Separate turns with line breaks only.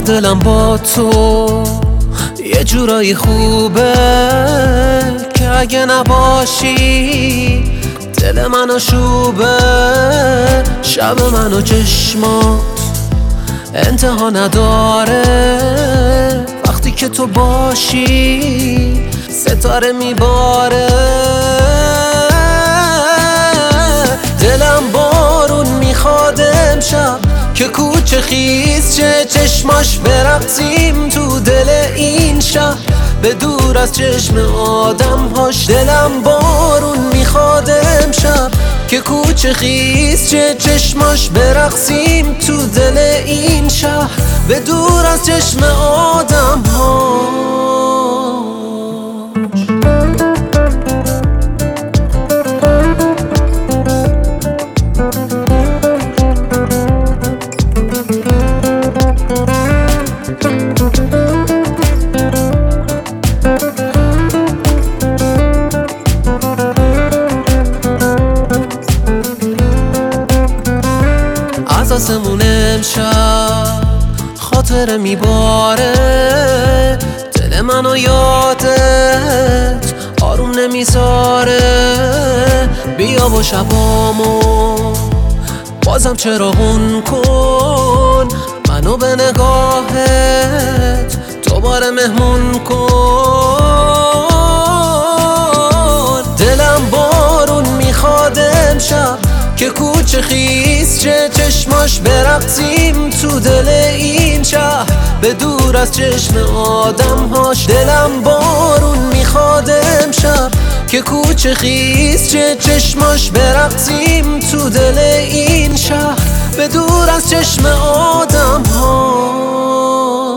دلم با تو یه جورایی خوبه که اگه نباشی دل منو شوبه. شب منو چشمات انتها نداره، وقتی که تو باشی ستاره میباره. دلم بارون میخواد امشب که کوچه خیز چه چشماش برقصیم تو دل این شهر به دور از چشم آدم هاش. دلم بارون میخواد امشب که کوچه خیز چه چشماش برقصیم تو دل این شهر به دور از چشم آدم هاش. از آسمون امشب خاطره میباره، دل منو یادت آروم نمیذاره. بیا با شبامو بازم چراغون کن، منو به نگاهت دوباره مهمون کن. دلم بارون میخواد امشب که کوچه خیز چه چشماش برقصیم تو دل این شهر به دور از چشم آدم هاش. دلم بارون میخواد امشب که کوچه خیز چه چشماش برقصیم تو دل این شهر به دور از چشم آدم هاش.